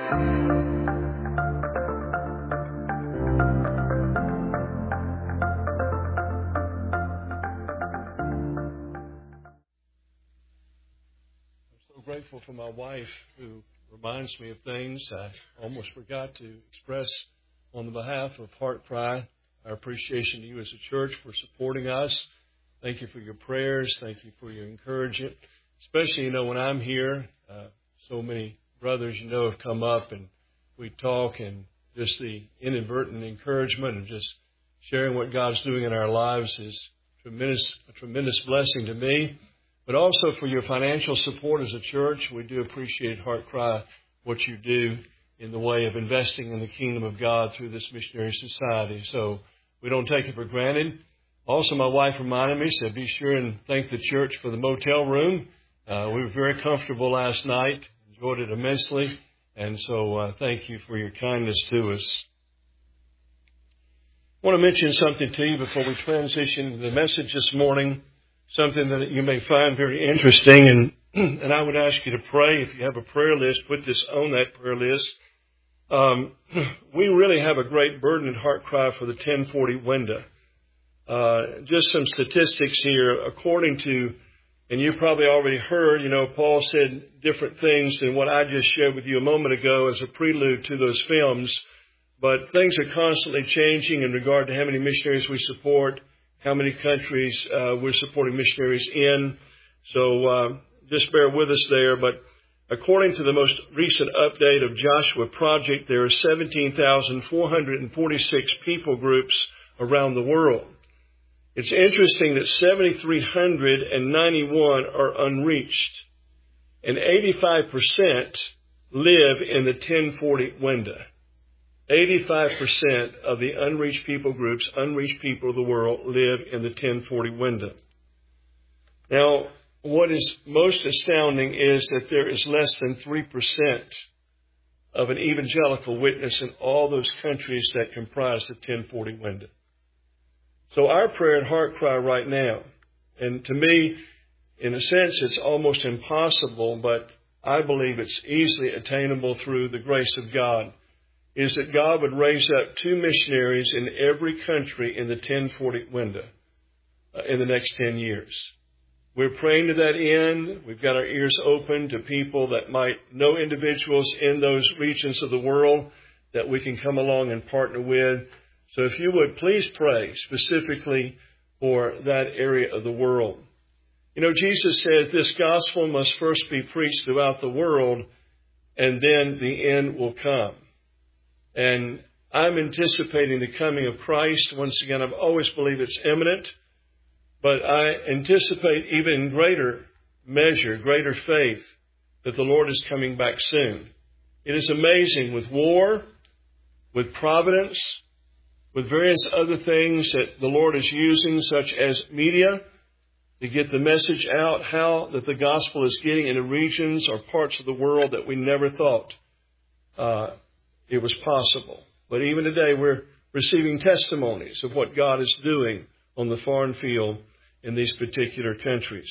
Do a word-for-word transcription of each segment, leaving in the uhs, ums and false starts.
Grateful for my wife who reminds me of things I almost forgot to express on the behalf of Heart Cry. Our appreciation to you as a church for supporting us. Thank you for your prayers. Thank you for your encouragement. Especially, you know, when I'm here, uh, so many brothers, you know, have come up and we talk, and just the inadvertent encouragement and just sharing what God's doing in our lives is tremendous, a tremendous blessing to me. But also for your financial support as a church. We do appreciate Heart Cry, what you do in the way of investing in the kingdom of God through this missionary society. So we don't take it for granted. Also, my wife reminded me, said be sure and thank the church for the motel room. Uh, we were very comfortable last night, enjoyed it immensely. And so uh, thank you for your kindness to us. I want to mention something to you before we transition to the message this morning. Something that you may find very interesting, and and I would ask you to pray. If you have a prayer list, put this on that prayer list. Um, we really have a great burden at Heart Cry for the ten forty window. Uh, just some statistics here. According to, and you probably already heard, you know, Paul said different things than what I just shared with you a moment ago as a prelude to those films. But things are constantly changing in regard to how many missionaries we support, how many countries uh, we're supporting missionaries in. So uh, just bear with us there. But according to the most recent update of Joshua Project, there are seventeen thousand four hundred forty-six people groups around the world. It's interesting that seven thousand three hundred ninety-one are unreached, and eighty-five percent live in the ten forty window. eighty-five percent of the unreached people groups, unreached people of the world, live in the ten forty window. Now, what is most astounding is that there is less than three percent of an evangelical witness in all those countries that comprise the ten forty window. So our prayer at Heart Cry right now, and to me, in a sense, it's almost impossible, but I believe it's easily attainable through the grace of God, is that God would raise up two missionaries in every country in the ten forty window uh, in the next ten years. We're praying to that end. We've got our ears open to people that might know individuals in those regions of the world that we can come along and partner with. So if you would, please pray specifically for that area of the world. You know, Jesus said this gospel must first be preached throughout the world, and then the end will come. And I'm anticipating the coming of Christ. Once again, I've always believed it's imminent, but I anticipate even in greater measure, greater faith, that the Lord is coming back soon. It is amazing with war, with providence, with various other things that the Lord is using, such as media, to get the message out, how that the gospel is getting into regions or parts of the world that we never thought uh, it was possible. But even today, we're receiving testimonies of what God is doing on the foreign field in these particular countries.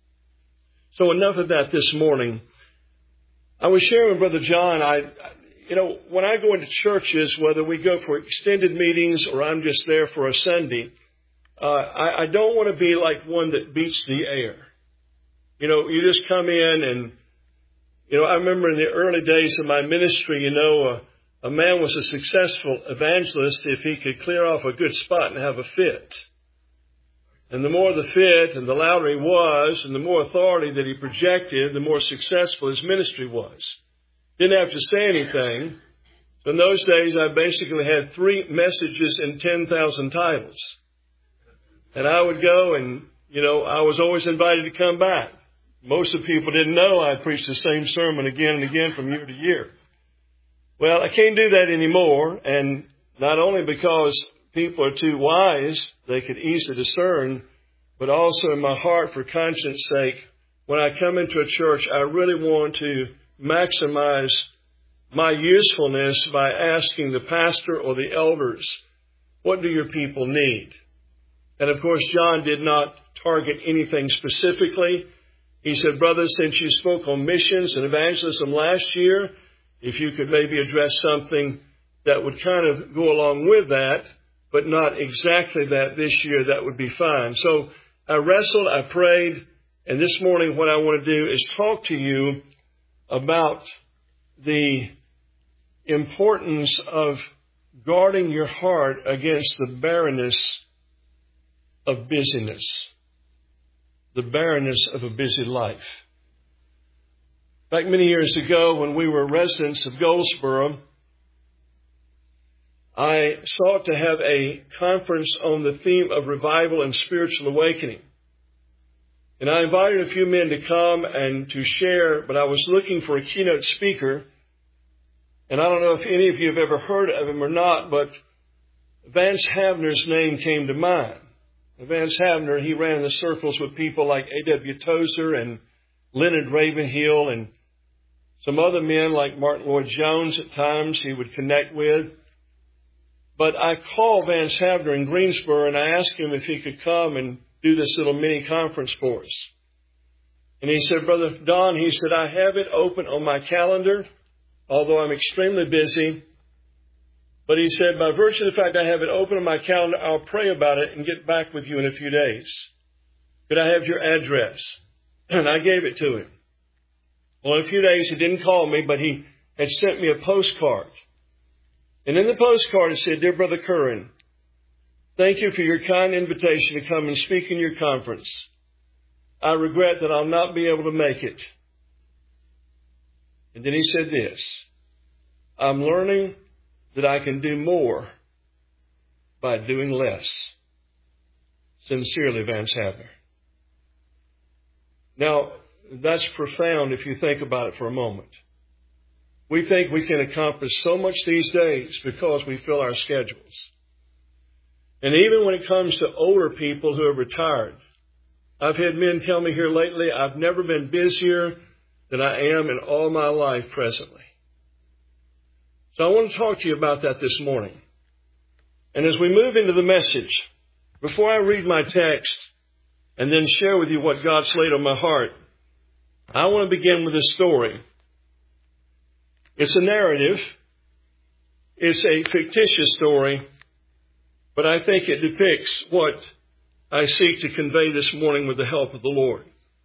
So enough of that this morning. I was sharing with Brother John, I, you know, when I go into churches, whether we go for extended meetings or I'm just there for a Sunday, uh, I, I don't want to be like one that beats the air. You know, you just come in and, you know, I remember in the early days of my ministry, you know, uh, a man was a successful evangelist if he could clear off a good spot and have a fit. And the more the fit and the louder he was and the more authority that he projected, the more successful his ministry was. Didn't have to say anything. So in those days, I basically had three messages and ten thousand titles. And I would go and, you know, I was always invited to come back. Most of the people didn't know I preached the same sermon again and again from year to year. Well, I can't do that anymore, and not only because people are too wise, they could easily discern, but also in my heart, for conscience sake, when I come into a church, I really want to maximize my usefulness by asking the pastor or the elders, what do your people need? And of course, John did not target anything specifically. He said, brother, since you spoke on missions and evangelism last year, if you could maybe address something that would kind of go along with that, but not exactly that this year, that would be fine. So I wrestled, I prayed, and this morning what I want to do is talk to you about the importance of guarding your heart against the barrenness of busyness, the barrenness of a busy life. Back many years ago, when we were residents of Goldsboro, I sought to have a conference on the theme of revival and spiritual awakening. And I invited a few men to come and to share, but I was looking for a keynote speaker. And I don't know if any of you have ever heard of him or not, but Vance Havner's name came to mind. Vance Havner, he ran in the circles with people like A W Tozer and Leonard Ravenhill and some other men like Martin Lloyd-Jones at times he would connect with. But I called Vance Havner in Greensboro and I asked him if he could come and do this little mini conference for us. And he said, Brother Don, he said, I have it open on my calendar, although I'm extremely busy. But he said, by virtue of the fact I have it open on my calendar, I'll pray about it and get back with you in a few days. Could I have your address? And I gave it to him. Well, in a few days, he didn't call me, but he had sent me a postcard. And in the postcard, it said, Dear Brother Curran, thank you for your kind invitation to come and speak in your conference. I regret that I'll not be able to make it. And then he said this, I'm learning that I can do more by doing less. Sincerely, Vance Havner. Now, that's profound if you think about it for a moment. We think we can accomplish so much these days because we fill our schedules. And even when it comes to older people who have retired, I've had men tell me here lately, I've never been busier than I am in all my life presently. So I want to talk to you about that this morning. And as we move into the message, before I read my text and then share with you what God's laid on my heart, I want to begin with a story. It's a narrative. It's a fictitious story, but I think it depicts what I seek to convey this morning with the help of the Lord.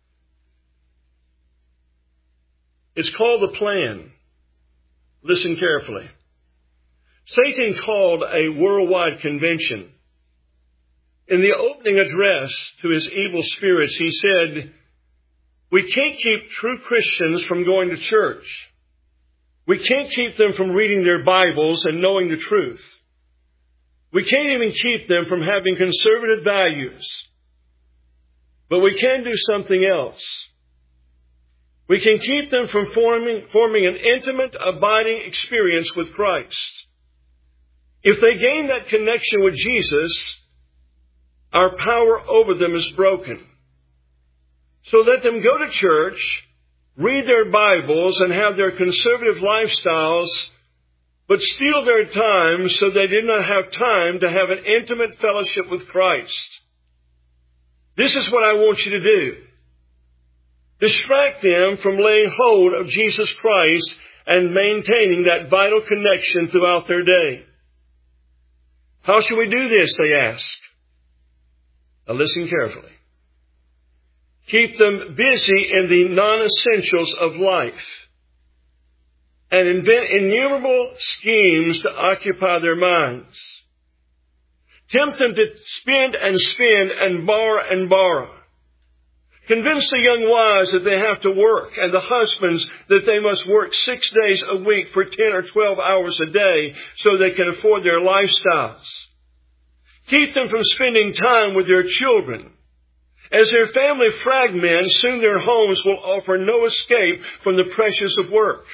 It's called The Plan. Listen carefully. Satan called a worldwide convention. In the opening address to his evil spirits, he said, we can't keep true Christians from going to church. We can't keep them from reading their Bibles and knowing the truth. We can't even keep them from having conservative values. But we can do something else. We can keep them from forming, forming an intimate, abiding experience with Christ. If they gain that connection with Jesus, our power over them is broken. So let them go to church, read their Bibles, and have their conservative lifestyles, but steal their time so they did not have time to have an intimate fellowship with Christ. This is what I want you to do. Distract them from laying hold of Jesus Christ and maintaining that vital connection throughout their day. How should we do this, they ask. Now listen carefully. Keep them busy in the non-essentials of life and invent innumerable schemes to occupy their minds. Tempt them to spend and spend and borrow and borrow. Convince the young wives that they have to work and the husbands that they must work six days a week for ten or twelve hours a day so they can afford their lifestyles. Keep them from spending time with their children. As their family fragments, soon their homes will offer no escape from the pressures of work.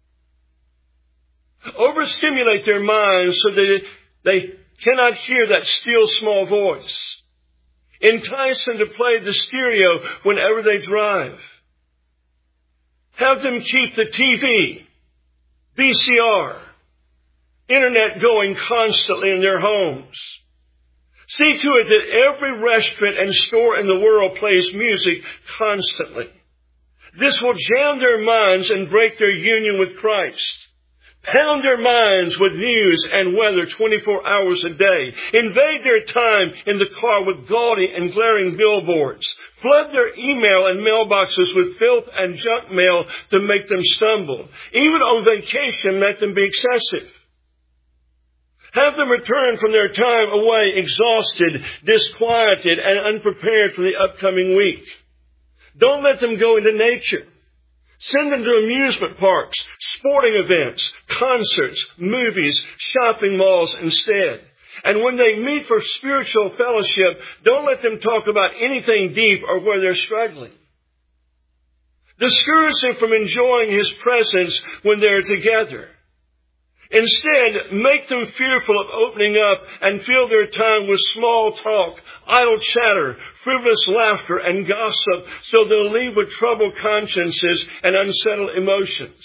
Overstimulate their minds so that they cannot hear that still small voice. Entice them to play the stereo whenever they drive. Have them keep the T V, V C R, internet going constantly in their homes. See to it that every restaurant and store in the world plays music constantly. This will jam their minds and break their union with Christ. Pound their minds with news and weather twenty-four hours a day. Invade their time in the car with gaudy and glaring billboards. Flood their email and mailboxes with filth and junk mail to make them stumble. Even on vacation, let them be excessive. Have them return from their time away exhausted, disquieted, and unprepared for the upcoming week. Don't let them go into nature. Send them to amusement parks, sporting events, concerts, movies, shopping malls instead. And when they meet for spiritual fellowship, don't let them talk about anything deep or where they're struggling. Discourage them from enjoying His presence when they're together. Instead, make them fearful of opening up and fill their time with small talk, idle chatter, frivolous laughter, and gossip, so they'll leave with troubled consciences and unsettled emotions.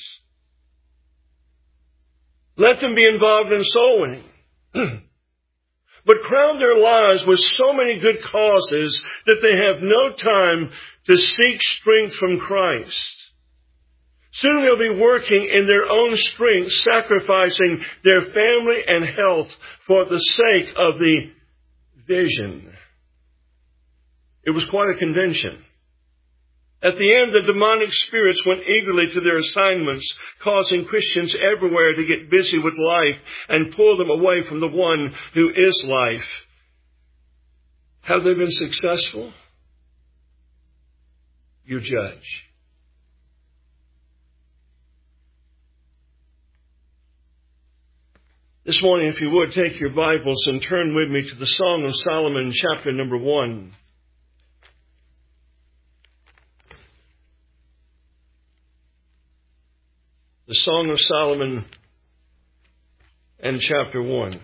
Let them be involved in soul winning. But crown their lives with so many good causes that they have no time to seek strength from Christ. Soon they'll be working in their own strength, sacrificing their family and health for the sake of the vision. It was quite a convention. At the end, the demonic spirits went eagerly to their assignments, causing Christians everywhere to get busy with life and pull them away from the one who is life. Have they been successful? You judge. This morning, if you would, take your Bibles and turn with me to the Song of Solomon, chapter number one. The Song of Solomon and chapter one.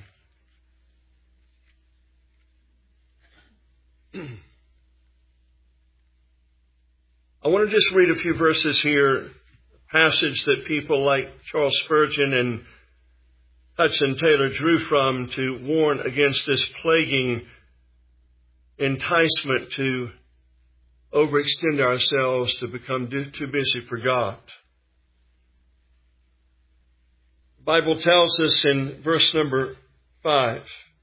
I want to just read a few verses here, a passage that people like Charles Spurgeon and Hudson Taylor drew from to warn against this plaguing enticement to overextend ourselves, to become too busy for God. The Bible tells us in verse number five,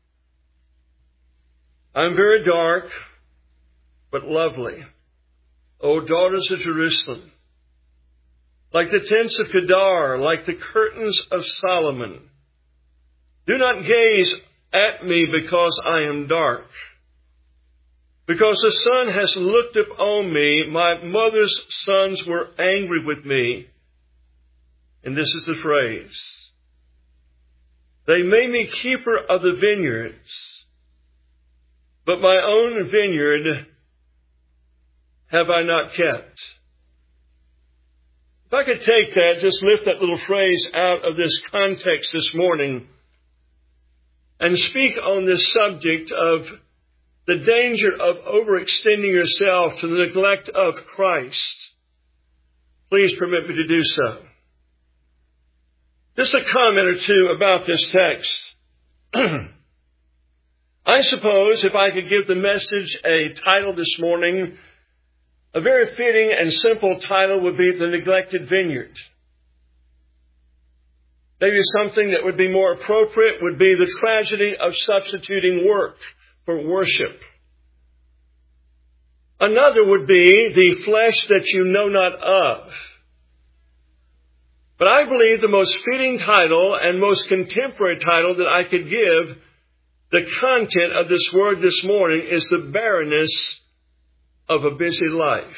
I'm very dark, but lovely, O daughters of Jerusalem, like the tents of Kedar, like the curtains of Solomon. Do not gaze at me because I am dark. Because the sun has looked upon me, my mother's sons were angry with me. And this is the phrase. They made me keeper of the vineyards, but my own vineyard have I not kept. If I could take that, just lift that little phrase out of this context this morning, and speak on this subject of the danger of overextending yourself to the neglect of Christ, please permit me to do so. Just a comment or two about this text. I suppose if I could give the message a title this morning, a very fitting and simple title would be The Neglected Vineyard. Maybe something that would be more appropriate would be the tragedy of substituting work for worship. Another would be the flesh that you know not of. But I believe the most fitting title and most contemporary title that I could give the content of this word this morning is the barrenness of a busy life.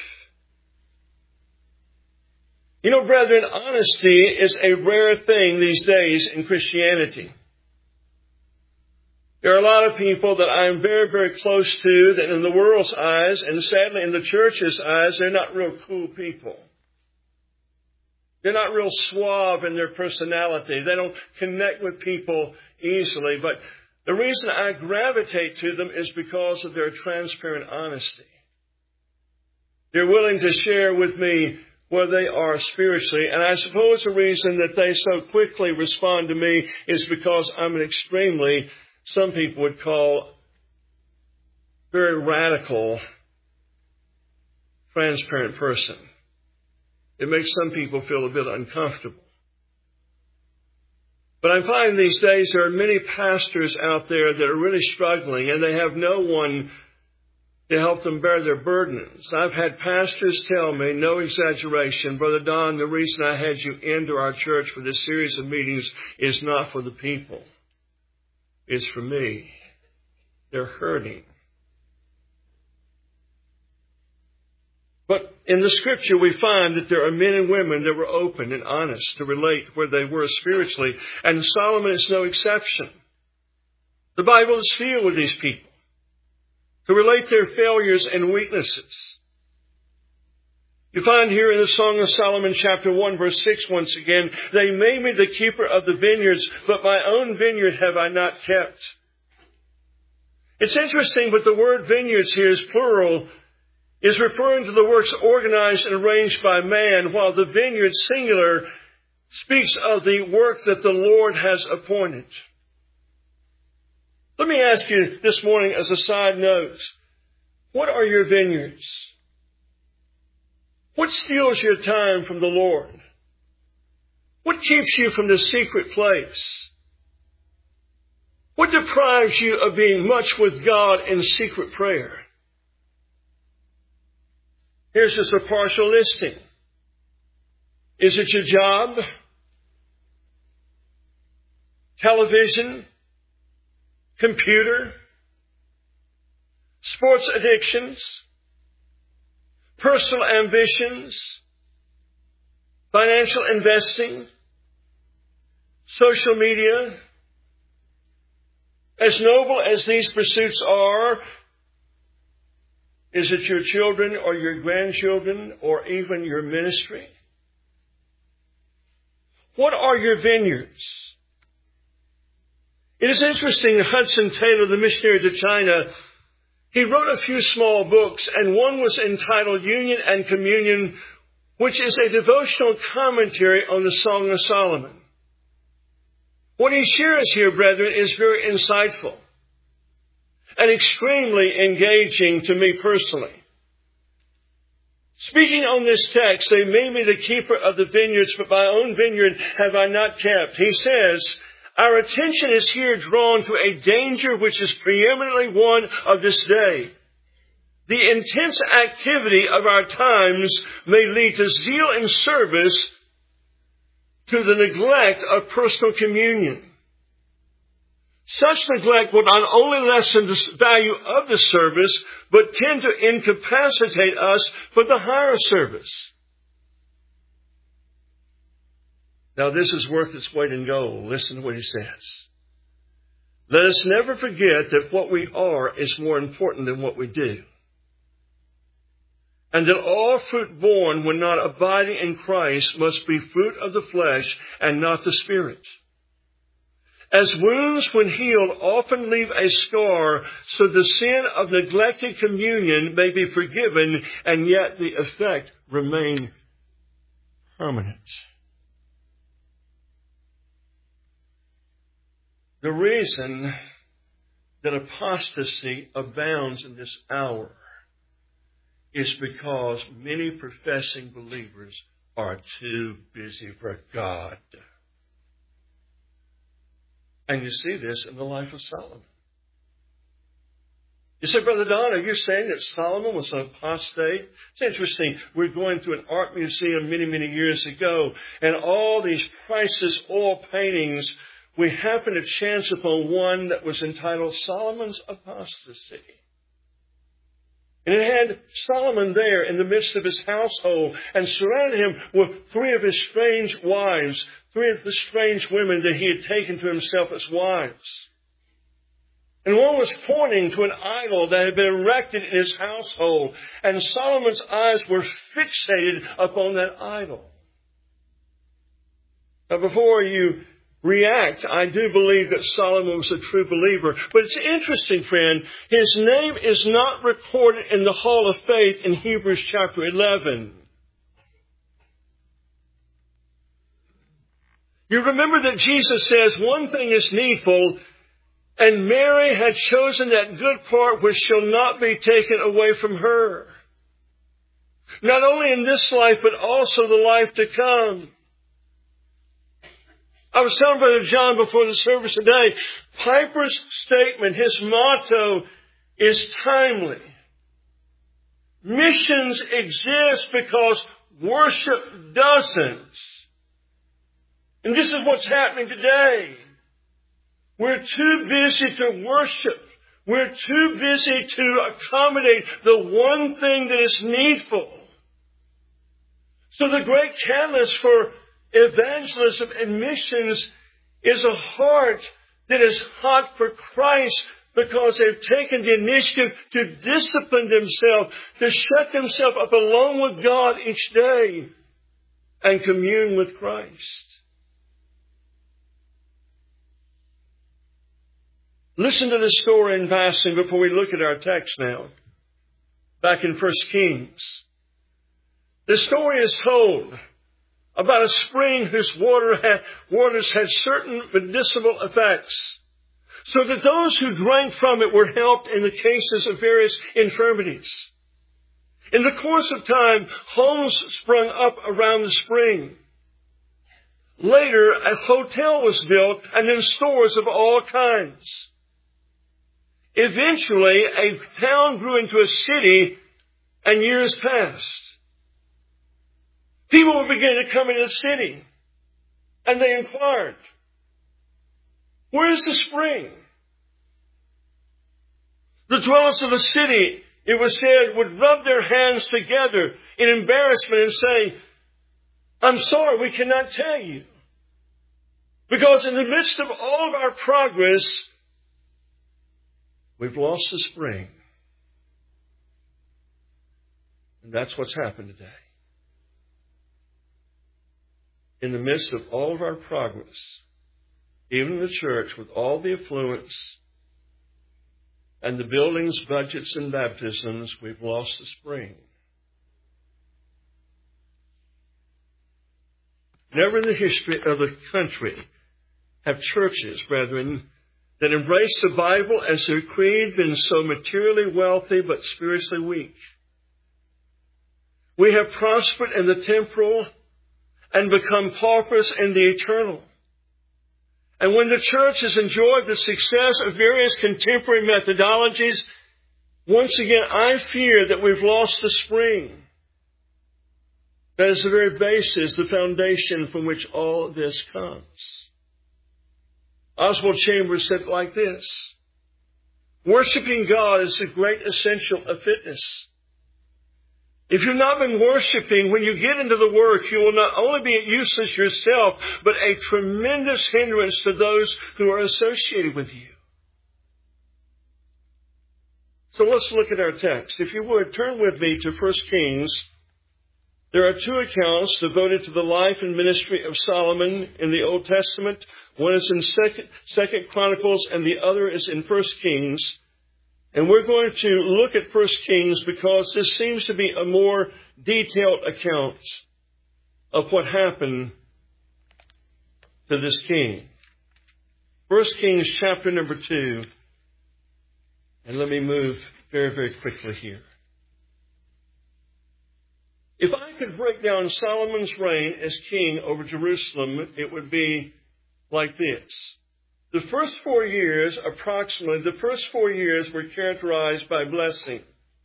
You know, brethren, honesty is a rare thing these days in Christianity. There are a lot of people that I'm very, very close to that in the world's eyes, and sadly in the church's eyes, they're not real cool people. They're not real suave in their personality. They don't connect with people easily. But the reason I gravitate to them is because of their transparent honesty. They're willing to share with me where they are spiritually. And I suppose the reason that they so quickly respond to me is because I'm an extremely, some people would call, very radical, transparent person. It makes some people feel a bit uncomfortable. But I'm finding these days there are many pastors out there that are really struggling, and they have no one to help them bear their burdens. I've had pastors tell me, no exaggeration, Brother Don, the reason I had you into our church for this series of meetings is not for the people. It's for me. They're hurting. But in the Scripture, we find that there are men and women that were open and honest to relate where they were spiritually. And Solomon is no exception. The Bible is filled with these people who relate their failures and weaknesses. You find here in the Song of Solomon, chapter one, verse six, once again, they made me the keeper of the vineyards, but my own vineyard have I not kept. It's interesting, but the word vineyards here is plural, is referring to the works organized and arranged by man, while the vineyard singular speaks of the work that the Lord has appointed. Let me ask you this morning as a side note, what are your vineyards? What steals your time from the Lord? What keeps you from the secret place? What deprives you of being much with God in secret prayer? Here's just a partial listing. Is it your job? Television? Computer? Sports addictions? Personal ambitions? Financial investing? Social media? As noble as these pursuits are, is it your children or your grandchildren or even your ministry? What are your vineyards? It is interesting, Hudson Taylor, the missionary to China, he wrote a few small books, and one was entitled Union and Communion, which is a devotional commentary on the Song of Solomon. What he shares here, brethren, is very insightful and extremely engaging to me personally. Speaking on this text, they made me the keeper of the vineyards, but my own vineyard have I not kept. He says, our attention is here drawn to a danger which is preeminently one of this day. The intense activity of our times may lead to zeal in service to the neglect of personal communion. Such neglect will not only lessen the value of the service, but tend to incapacitate us for the higher service. Now this is worth its weight in gold. Listen to what he says. Let us never forget that what we are is more important than what we do. And that all fruit born when not abiding in Christ must be fruit of the flesh and not the Spirit. As wounds, when healed, often leave a scar, so the sin of neglected communion may be forgiven, and yet the effect remain permanent. The reason that apostasy abounds in this hour is because many professing believers are too busy for God. And you see this in the life of Solomon. You say, Brother Don, are you saying that Solomon was an apostate? It's interesting. We're going through an art museum many, many years ago, and all these priceless oil paintings, we happened to chance upon one that was entitled Solomon's Apostasy. And it had Solomon there in the midst of his household and surrounded him with three of his strange wives, three of the strange women that he had taken to himself as wives. And one was pointing to an idol that had been erected in his household, and Solomon's eyes were fixated upon that idol. Now, before you react, I do believe that Solomon was a true believer. But it's interesting, friend, his name is not recorded in the Hall of Faith in Hebrews chapter eleven. You remember that Jesus says one thing is needful, and Mary had chosen that good part which shall not be taken away from her. Not only in this life, but also the life to come. I was telling Brother John before the service today, Piper's statement, his motto is timely. Missions exist because worship doesn't. And this is what's happening today. We're too busy to worship. We're too busy to accommodate the one thing that is needful. So the great catalyst for evangelism and missions is a heart that is hot for Christ because they've taken the initiative to discipline themselves, to shut themselves up alone with God each day and commune with Christ. Listen to this story in passing before we look at our text now. Back in First Kings. The story is told about a spring whose water had, waters had certain medicinal effects, so that those who drank from it were helped in the cases of various infirmities. In the course of time, homes sprung up around the spring. Later, a hotel was built and then stores of all kinds. Eventually, a town grew into a city and years passed. People were beginning to come into the city and they inquired, where's the spring? The dwellers of the city, it was said, would rub their hands together in embarrassment and say, I'm sorry, we cannot tell you. Because in the midst of all of our progress, we've lost the spring. And that's what's happened today. In the midst of all of our progress, even in the church, with all the affluence and the buildings, budgets, and baptisms, we've lost the spring. Never in the history of the country have churches, brethren, that embrace the Bible as their creed been so materially wealthy but spiritually weak. We have prospered in the temporal and become paupers in the eternal. And when the church has enjoyed the success of various contemporary methodologies, once again I fear that we've lost the spring. That is the very basis, the foundation from which all this comes. Oswald Chambers said it like this: worshiping God is the great essential of fitness. If you've not been worshiping, when you get into the work, you will not only be useless yourself, but a tremendous hindrance to those who are associated with you. So let's look at our text. If you would, turn with me to First Kings. There are two accounts devoted to the life and ministry of Solomon in the Old Testament. One is in Second, Second Chronicles and the other is in First Kings. And we're going to look at First Kings because this seems to be a more detailed account of what happened to this king. First Kings chapter number two. And let me move very, very quickly here. If I could break down Solomon's reign as king over Jerusalem, it would be like this. The first four years, approximately, the first four years were characterized by blessing.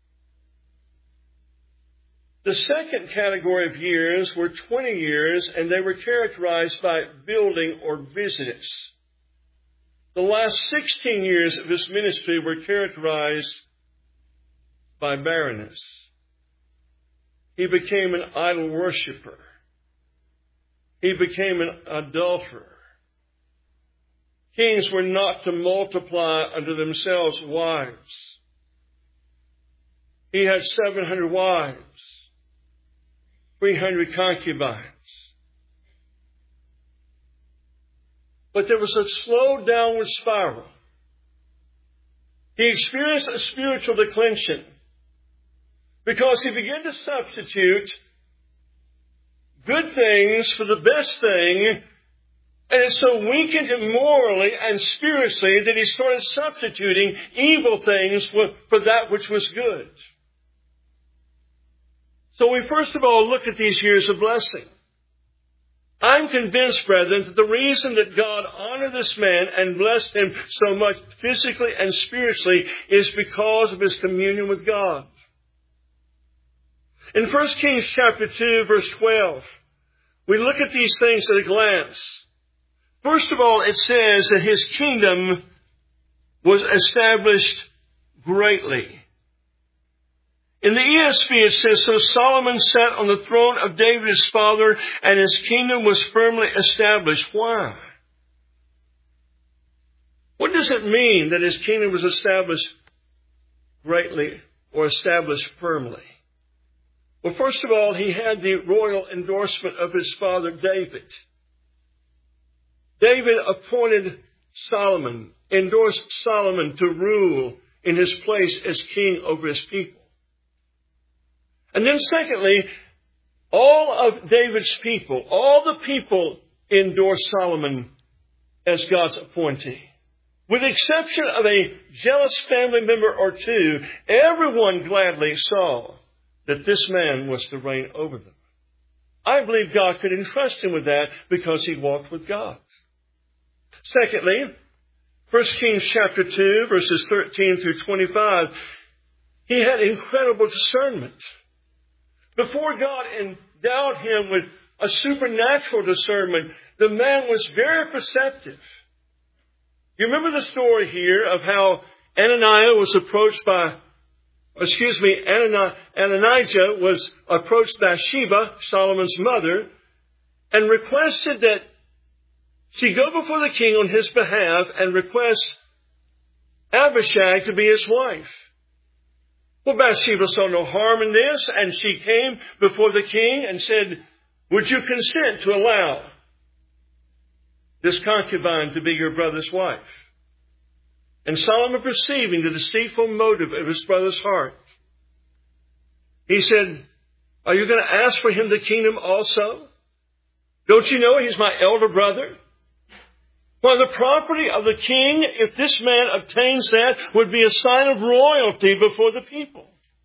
The second category of years were twenty years, and they were characterized by building or business. The last sixteen years of his ministry were characterized by barrenness. He became an idol worshiper. He became an adulterer. Kings were not to multiply unto themselves wives. He had seven hundred wives, three hundred concubines. But there was a slow downward spiral. He experienced a spiritual declension because he began to substitute good things for the best thing. And it so weakened him morally and spiritually that he started substituting evil things for, for that which was good. So we first of all look at these years of blessing. I'm convinced, brethren, that the reason that God honored this man and blessed him so much physically and spiritually is because of his communion with God. In First Kings chapter two, verse twelve, we look at these things at a glance. First of all, it says that his kingdom was established greatly. In the E S V it says, so Solomon sat on the throne of David his father, and his kingdom was firmly established. Why? What does it mean that his kingdom was established greatly or established firmly? Well, first of all, he had the royal endorsement of his father David. David appointed Solomon, endorsed Solomon to rule in his place as king over his people. And then secondly, all of David's people, all the people endorsed Solomon as God's appointee. With the exception of a jealous family member or two, everyone gladly saw that this man was to reign over them. I believe God could entrust him with that because he walked with God. Secondly, First Kings chapter two, verses thirteen through twenty-five, he had incredible discernment. Before God endowed him with a supernatural discernment, the man was very perceptive. You remember the story here of how Ananias was approached by, excuse me, Ananijah was approached by Sheba, Solomon's mother, and requested that she go before the king on his behalf and request Abishag to be his wife. Well, Bathsheba saw no harm in this, and she came before the king and said, would you consent to allow this concubine to be your brother's wife? And Solomon, perceiving the deceitful motive of his brother's heart, he said, are you going to ask for him the kingdom also? Don't you know he's my elder brother? Well, the property of the king, if this man obtains that, would be a sign of royalty before the people.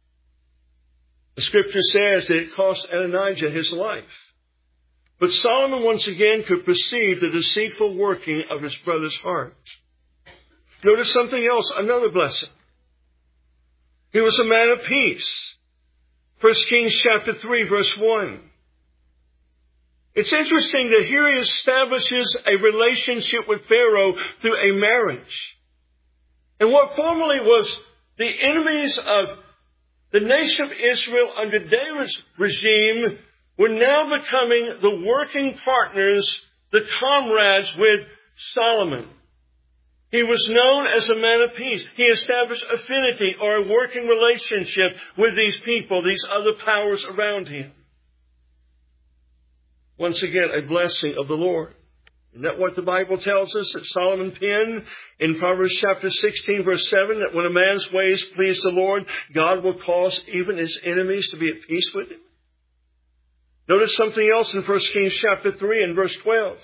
The scripture says that it cost Adonijah his life. But Solomon once again could perceive the deceitful working of his brother's heart. Notice something else, another blessing. He was a man of peace. First Kings chapter three, verse one. It's interesting that here he establishes a relationship with Pharaoh through a marriage. And what formerly was the enemies of the nation of Israel under David's regime were now becoming the working partners, the comrades with Solomon. He was known as a man of peace. He established affinity or a working relationship with these people, these other powers around him. Once again, a blessing of the Lord. Isn't that what the Bible tells us that Solomon penned in Proverbs chapter sixteen, verse seven, that when a man's ways please the Lord, God will cause even his enemies to be at peace with him? Notice something else in First Kings chapter three and verse twelve.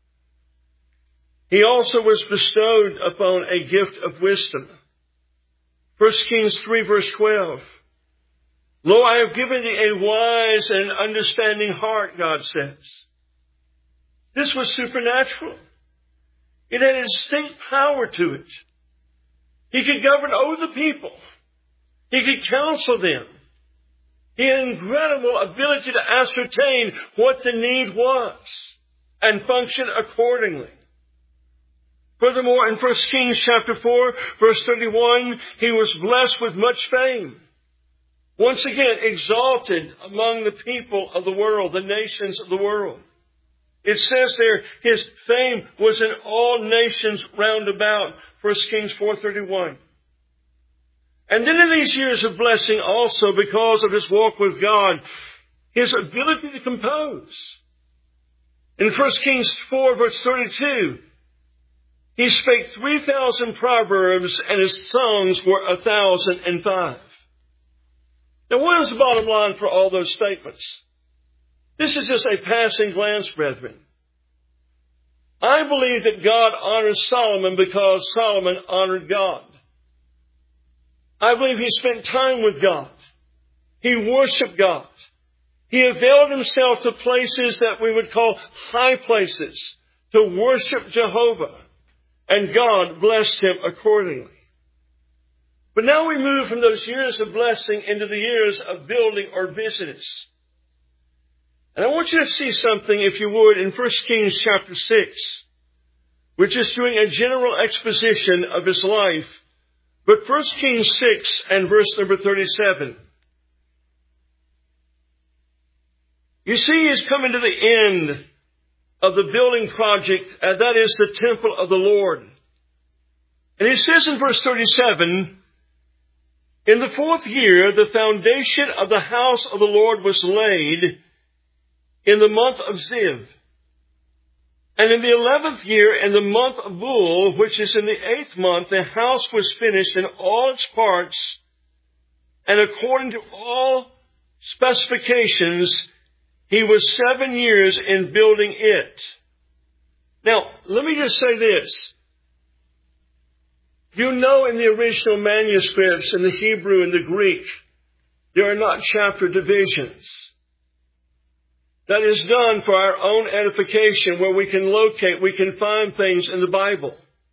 He also was bestowed upon a gift of wisdom. First Kings three, verse twelve. Lo, I have given thee a wise and understanding heart, God says. This was supernatural. It had a distinct power to it. He could govern over the people. He could counsel them. He had incredible ability to ascertain what the need was and function accordingly. Furthermore, in First Kings chapter four, verse thirty-one, he was blessed with much fame. Once again, exalted among the people of the world, the nations of the world. It says there, his fame was in all nations round about. First Kings four thirty-one. And then in these years of blessing also, because of his walk with God, his ability to compose. In First Kings four, verse thirty-two, he spake three thousand proverbs, and his songs were a thousand and five. Now, what is the bottom line for all those statements? This is just a passing glance, brethren. I believe that God honors Solomon because Solomon honored God. I believe he spent time with God. He worshiped God. He availed himself to places that we would call high places to worship Jehovah, and God blessed him accordingly. But now we move from those years of blessing into the years of building or business. And I want you to see something, if you would, in First Kings chapter six. We're just doing a general exposition of his life. But First Kings six and verse number thirty-seven. You see, he's coming to the end of the building project, and that is the temple of the Lord. And he says in verse thirty-seven, in the fourth year, the foundation of the house of the Lord was laid in the month of Ziv. And in the eleventh year, in the month of Bul, which is in the eighth month, the house was finished in all its parts, and according to all specifications, he was seven years in building it. Now, let me just say this. You know, in the original manuscripts, in the Hebrew and the Greek, there are not chapter divisions. That is done for our own edification, where we can locate, we can find things in the Bible.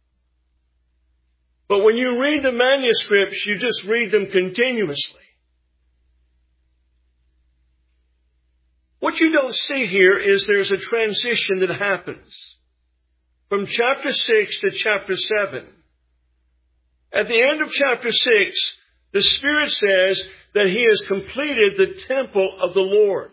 But when you read the manuscripts, you just read them continuously. What you don't see here is there's a transition that happens from chapter six to chapter seven. At the end of chapter six, the Spirit says that he has completed the temple of the Lord.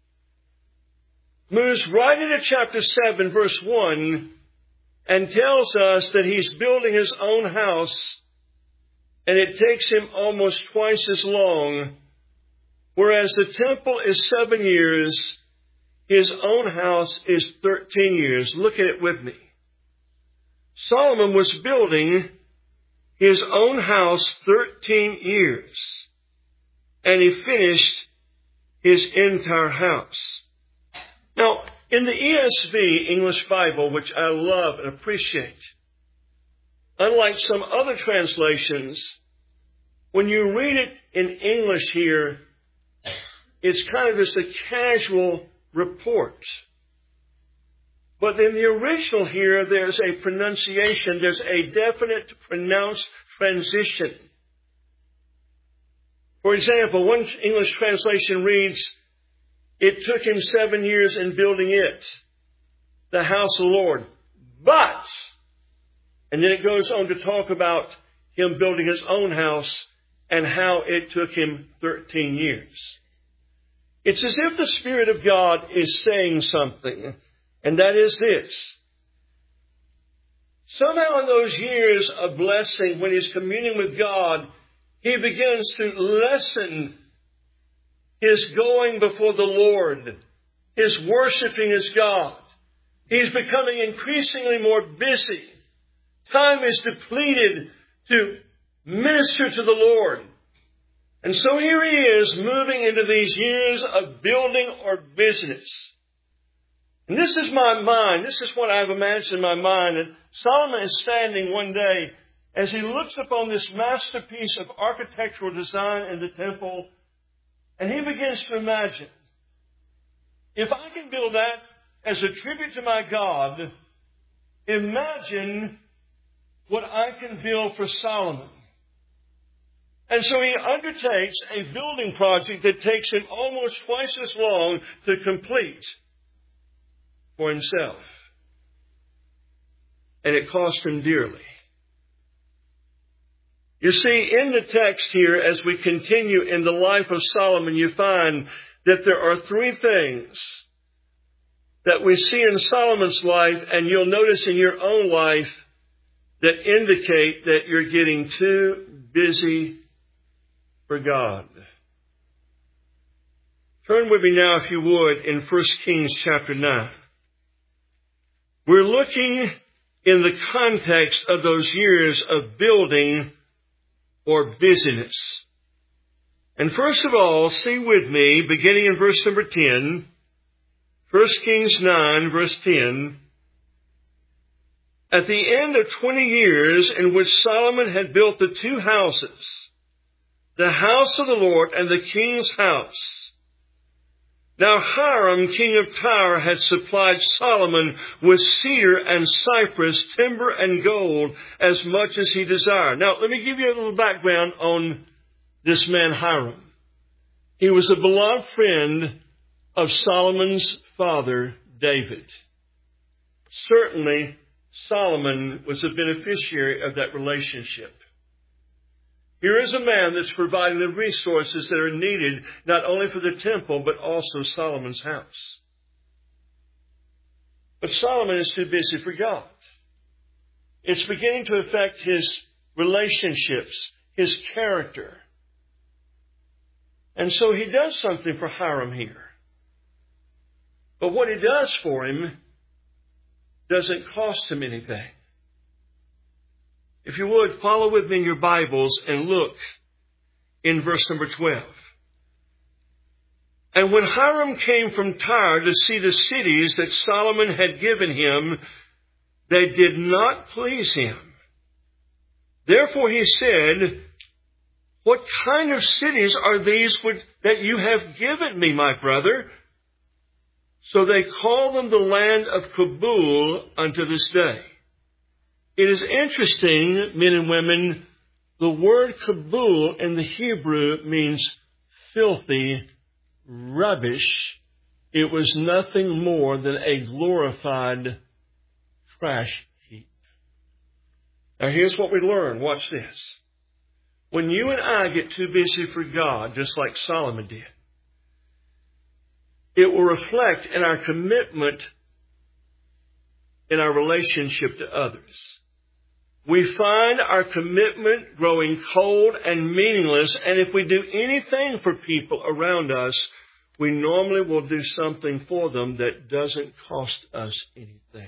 Moves right into chapter seven, verse one, and tells us that he's building his own house, and it takes him almost twice as long. Whereas the temple is seven years, his own house is thirteen years. Look at it with me. Solomon was building his own house thirteen years, and he finished his entire house. Now, in the E S V, English Bible, which I love and appreciate, unlike some other translations, when you read it in English here, it's kind of just a casual report. But in the original here, there's a pronunciation, there's a definite pronounced transition. For example, one English translation reads, it took him seven years in building it, the house of the Lord. But, and then it goes on to talk about him building his own house and how it took him thirteen years. It's as if the Spirit of God is saying something, and that is this. Somehow in those years of blessing, when he's communing with God, he begins to lessen his going before the Lord, his worshiping his God. He's becoming increasingly more busy. Time is depleted to minister to the Lord. And so here he is moving into these years of building or business. And this is my mind. This is what I've imagined in my mind. And Solomon is standing one day as he looks upon this masterpiece of architectural design in the temple, and he begins to imagine, if I can build that as a tribute to my God, imagine what I can build for Solomon. And so he undertakes a building project that takes him almost twice as long to complete for himself. And it cost him dearly. You see, in the text here, as we continue in the life of Solomon, you find that there are three things that we see in Solomon's life, and you'll notice in your own life, that indicate that you're getting too busy for God. Turn with me now, if you would, in First Kings chapter nine. We're looking in the context of those years of building or business. And first of all, see with me, beginning in verse number ten, First Kings nine, verse ten, at the end of twenty years in which Solomon had built the two houses, the house of the Lord and the king's house. Now Hiram, king of Tyre, had supplied Solomon with cedar and cypress, timber and gold, as much as he desired. Now, let me give you a little background on this man Hiram. He was a beloved friend of Solomon's father, David. Certainly, Solomon was a beneficiary of that relationship. Here is a man that's providing the resources that are needed not only for the temple, but also Solomon's house. But Solomon is too busy for God. It's beginning to affect his relationships, his character. And so he does something for Hiram here. But what he does for him doesn't cost him anything. If you would, follow with me in your Bibles and look in verse number twelve. And when Hiram came from Tyre to see the cities that Solomon had given him, they did not please him. Therefore he said, what kind of cities are these that you have given me, my brother? So they call them the land of Kabul unto this day. It is interesting, men and women, the word Kabul in the Hebrew means filthy rubbish. It was nothing more than a glorified trash heap. Now here's what we learn. Watch this. When you and I get too busy for God, just like Solomon did, it will reflect in our commitment in our relationship to others. We find our commitment growing cold and meaningless, and if we do anything for people around us, we normally will do something for them that doesn't cost us anything.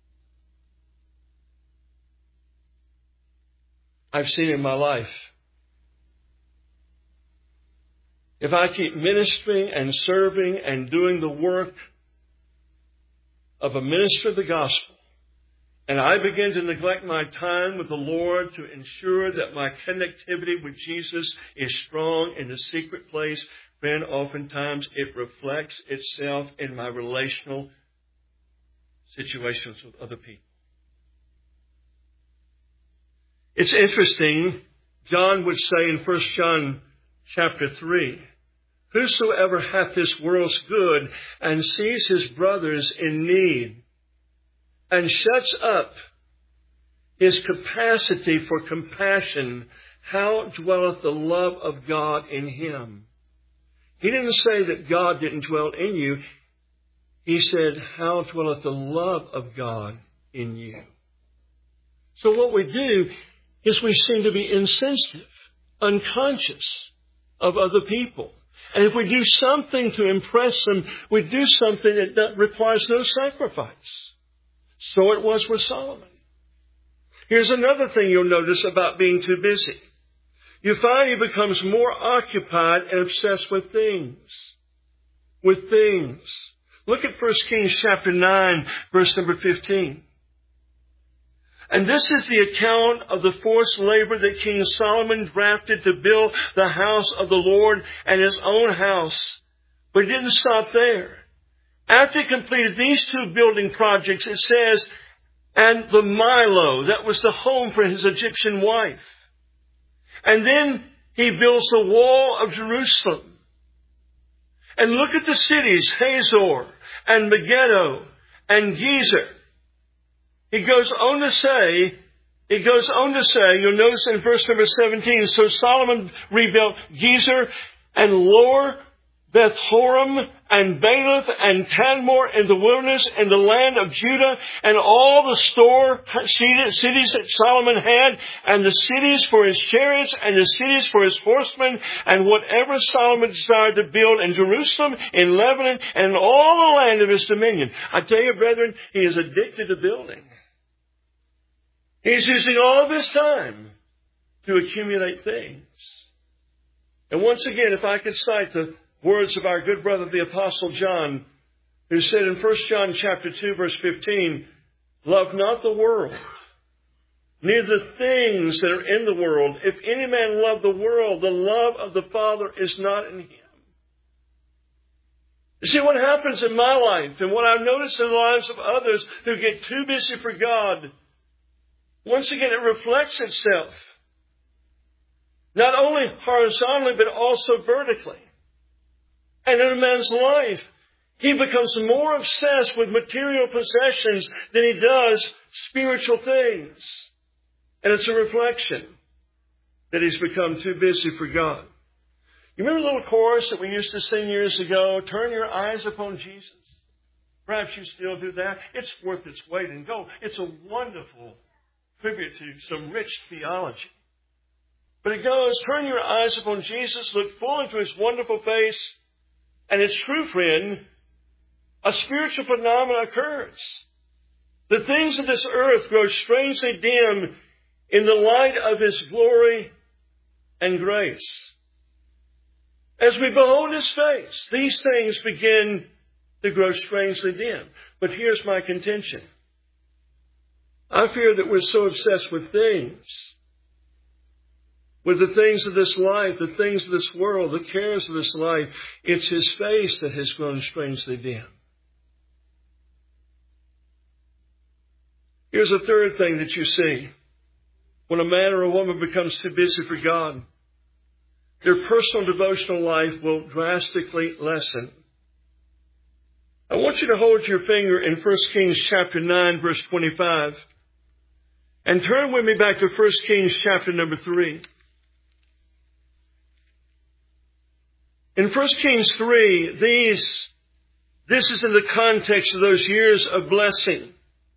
I've seen in my life, if I keep ministering and serving and doing the work of a minister of the gospel, and I begin to neglect my time with the Lord to ensure that my connectivity with Jesus is strong in the secret place, then oftentimes it reflects itself in my relational situations with other people. It's interesting, John would say in First John chapter three, whosoever hath this world's good and sees his brothers in need and shuts up his capacity for compassion, how dwelleth the love of God in him? He didn't say that God didn't dwell in you. He said, how dwelleth the love of God in you? So what we do is we seem to be insensitive, unconscious of other people. And if we do something to impress them, we do something that requires no sacrifice. So it was with Solomon. Here's another thing you'll notice about being too busy. You find he becomes more occupied and obsessed with things. With things. Look at First Kings chapter nine, verse number fifteen. And this is the account of the forced labor that King Solomon drafted to build the house of the Lord and his own house. But it didn't stop there. After he completed these two building projects, it says, and the Milo, that was the home for his Egyptian wife. And then he builds the wall of Jerusalem. And look at the cities, Hazor and Megiddo and Gezer. He goes on to say, he goes on to say, you'll notice in verse number seventeen, so Solomon rebuilt Gezer and Lower Beth-horon and Baalath and Tadmor in the wilderness in the land of Judah, and all the store cities that Solomon had, and the cities for his chariots and the cities for his horsemen, and whatever Solomon desired to build in Jerusalem, in Lebanon, and in all the land of his dominion. I tell you, brethren, he is addicted to building. He's using all of his time to accumulate things. And once again, if I could cite the words of our good brother, the Apostle John, who said in First John chapter two, verse fifteen, love not the world, neither the things that are in the world. If any man love the world, the love of the Father is not in him. You see, what happens in my life and what I've noticed in the lives of others who get too busy for God, once again, it reflects itself. Not only horizontally, but also vertically. And in a man's life, he becomes more obsessed with material possessions than he does spiritual things. And it's a reflection that he's become too busy for God. You remember the little chorus that we used to sing years ago? Turn your eyes upon Jesus. Perhaps you still do that. It's worth its weight in gold. It's a wonderful tribute to some rich theology. But it goes, turn your eyes upon Jesus, look full into His wonderful face, and it's true, friend, a spiritual phenomenon occurs. The things of this earth grow strangely dim in the light of His glory and grace. As we behold His face, these things begin to grow strangely dim. But here's my contention. I fear that we're so obsessed with things, with the things of this life, the things of this world, the cares of this life, it's His face that has grown strangely dim. Here's a third thing that you see. When a man or a woman becomes too busy for God, their personal devotional life will drastically lessen. I want you to hold your finger in First Kings chapter nine, verse twenty-five. And turn with me back to First Kings chapter number three. In First Kings three, these, this is in the context of those years of blessing,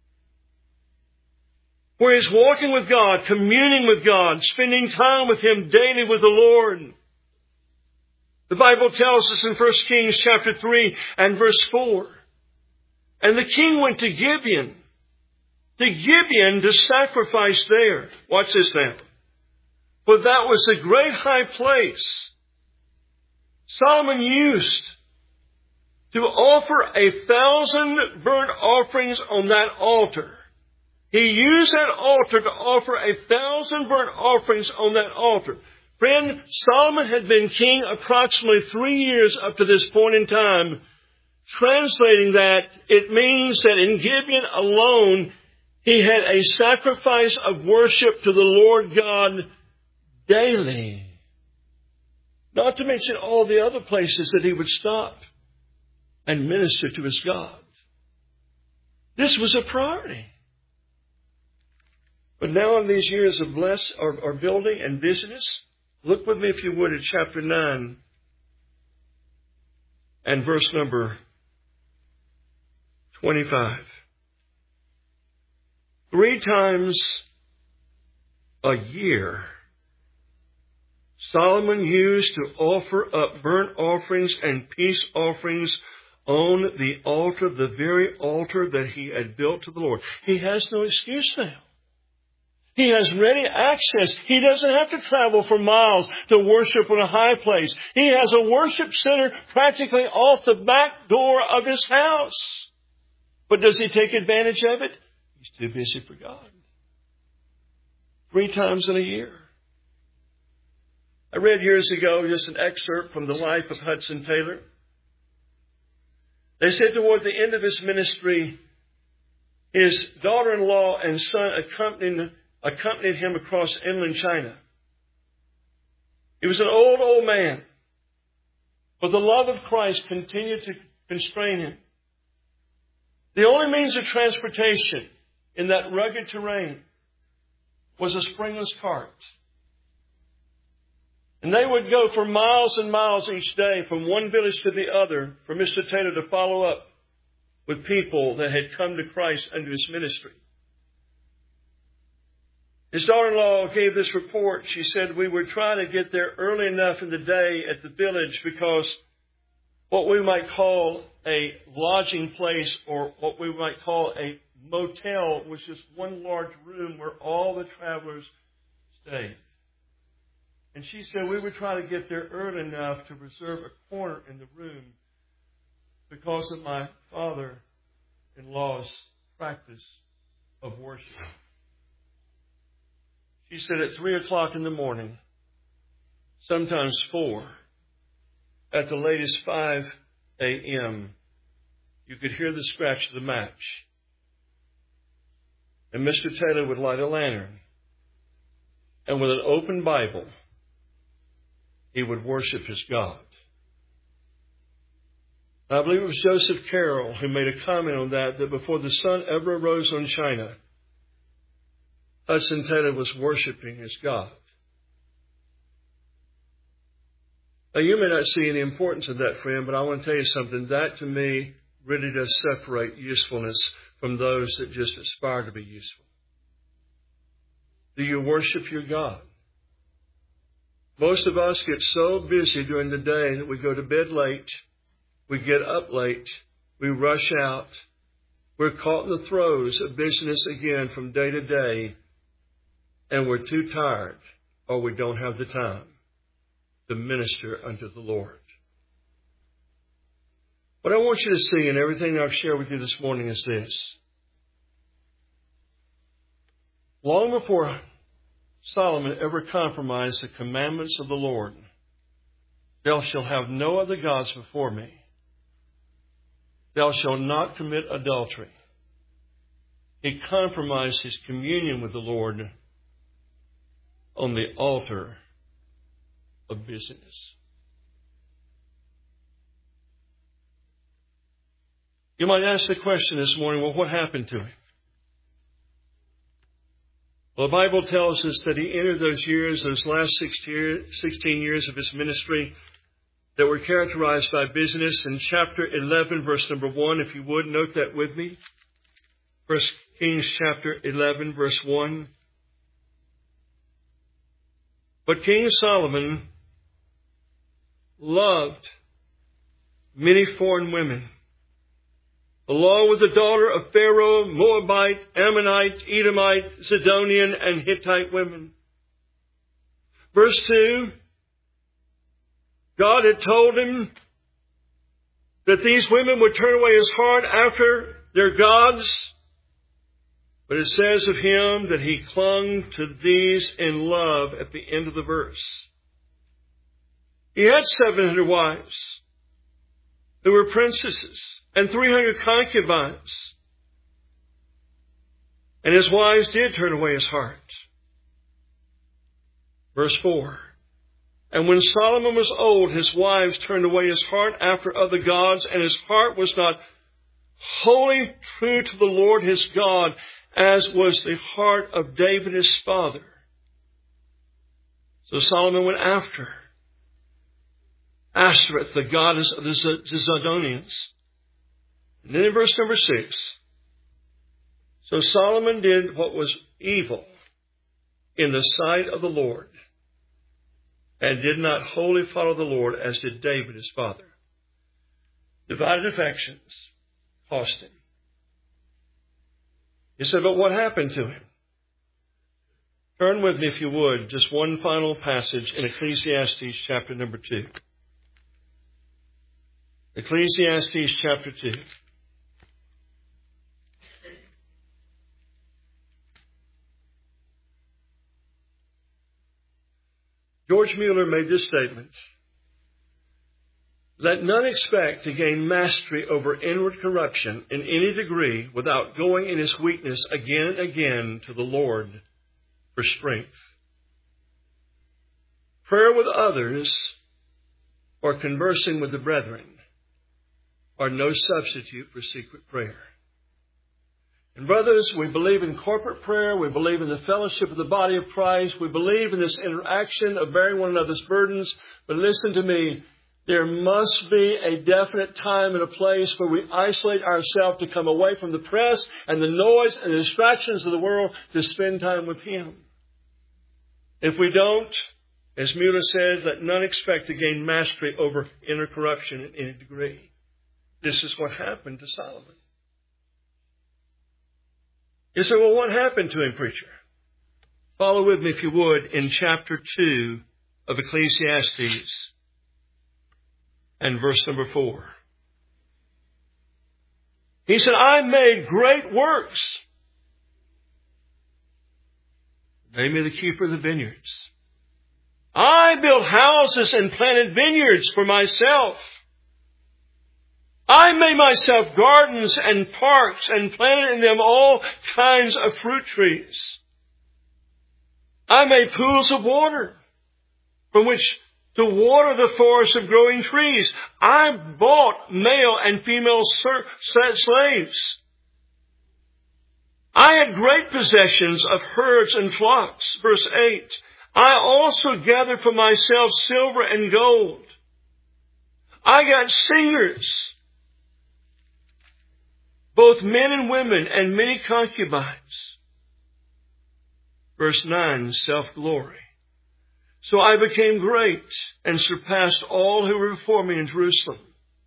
where he's walking with God, communing with God, spending time with Him daily with the Lord. The Bible tells us in First Kings chapter three and verse four, and the king went to Gibeon, to Gibeon to sacrifice there. Watch this now. For that was a great high place. Solomon used to offer a thousand burnt offerings on that altar. He used that altar to offer a thousand burnt offerings on that altar. Friend, Solomon had been king approximately three years up to this point in time. Translating that, it means that in Gibeon alone, he had a sacrifice of worship to the Lord God daily. Not to mention all the other places that he would stop and minister to his God. This was a priority. But now in these years of bless or, or building and business, look with me if you would at chapter nine and verse number twenty-five. Three times a year, Solomon used to offer up burnt offerings and peace offerings on the altar, the very altar that he had built to the Lord. He has no excuse now. He has ready access. He doesn't have to travel for miles to worship in a high place. He has a worship center practically off the back door of his house. But does he take advantage of it? He's too busy for God. Three times in a year. I read years ago just an excerpt from the life of Hudson Taylor. They said toward the end of his ministry, his daughter-in-law and son accompanied, accompanied him across inland China. He was an old, old man, but the love of Christ continued to constrain him. The only means of transportation in that rugged terrain was a springless cart. And they would go for miles and miles each day from one village to the other for Mister Taylor to follow up with people that had come to Christ under his ministry. His daughter-in-law gave this report. She said, we would try to get there early enough in the day at the village because what we might call a lodging place or what we might call a motel was just one large room where all the travelers stayed. And she said we would try to get there early enough to reserve a corner in the room because of my father-in-law's practice of worship. She said at three o'clock in the morning, sometimes four, at the latest five a m, you could hear the scratch of the match. And Mister Taylor would light a lantern. And with an open Bible, he would worship his God. I believe it was Joseph Carroll who made a comment on that, that before the sun ever arose on China, Hudson Taylor was worshiping his God. Now, you may not see any importance of that, friend, but I want to tell you something. That, to me, really does separate usefulness from those that just aspire to be useful. Do you worship your God? Most of us get so busy during the day that we go to bed late, we get up late, we rush out, we're caught in the throes of business again from day to day, and we're too tired or we don't have the time to minister unto the Lord. What I want you to see in everything I've shared with you this morning is this. Long before Solomon ever compromised the commandments of the Lord, thou shalt have no other gods before me. Thou shalt not commit adultery. He compromised his communion with the Lord on the altar of business. You might ask the question this morning, well, what happened to him? Well, the Bible tells us that he entered those years, those last sixteen years of his ministry that were characterized by business. In chapter eleven, verse number one, if you would, note that with me. First Kings chapter eleven, verse one. But King Solomon loved many foreign women, along with the daughter of Pharaoh, Moabite, Ammonite, Edomite, Zidonian, and Hittite women. Verse two, God had told him that these women would turn away his heart after their gods. But it says of him that he clung to these in love at the end of the verse. He had seven hundred wives who were princesses and three hundred concubines. And his wives did turn away his heart. Verse four. And when Solomon was old, his wives turned away his heart after other gods, and his heart was not wholly true to the Lord his God, as was the heart of David his father. So Solomon went after Ashtoreth, the goddess of the Zidonians. And then in verse number six, so Solomon did what was evil in the sight of the Lord, and did not wholly follow the Lord, as did David his father. Divided affections cost him. You said, but what happened to him? Turn with me, if you would, just one final passage in Ecclesiastes chapter number two. Ecclesiastes chapter two. George Mueller made this statement: let none expect to gain mastery over inward corruption in any degree without going in his weakness again and again to the Lord for strength. Prayer with others or conversing with the brethren are no substitute for secret prayer. And brothers, we believe in corporate prayer. We believe in the fellowship of the body of Christ. We believe in this interaction of bearing one another's burdens. But listen to me. There must be a definite time and a place where we isolate ourselves to come away from the press and the noise and the distractions of the world to spend time with Him. If we don't, as Mueller says, let none expect to gain mastery over inner corruption in any degree. This is what happened to Solomon. You say, well, what happened to him, preacher? Follow with me, if you would, in chapter two of Ecclesiastes and verse number four. He said, I made great works. Name me the keeper of the vineyards. I built houses and planted vineyards for myself. I made myself gardens and parks and planted in them all kinds of fruit trees. I made pools of water from which to water the forest of growing trees. I bought male and female slaves. I had great possessions of herds and flocks. Verse eight. I also gathered for myself silver and gold. I got singers, both men and women, and many concubines. Verse nine, self-glory. So I became great and surpassed all who were before me in Jerusalem.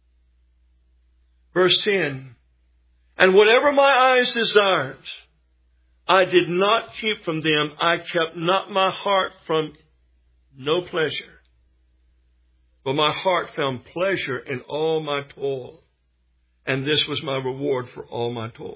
Verse ten, and whatever my eyes desired, I did not keep from them. I kept not my heart from no pleasure. But my heart found pleasure in all my toil. And this was my reward for all my toil.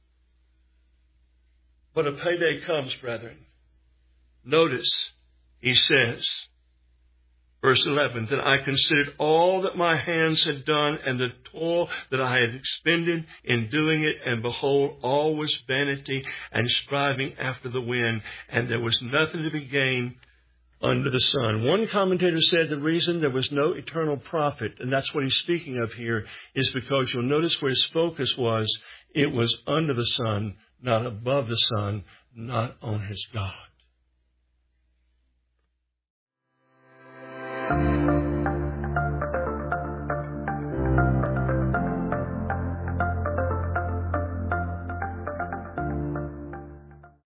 But a payday comes, brethren. Notice, he says, verse eleven, that I considered all that my hands had done and the toil that I had expended in doing it, and behold, all was vanity and striving after the wind, and there was nothing to be gained under the sun. One commentator said the reason there was no eternal profit, and that's what he's speaking of here, is because you'll notice where his focus was. It was under the sun, not above the sun, not on his God.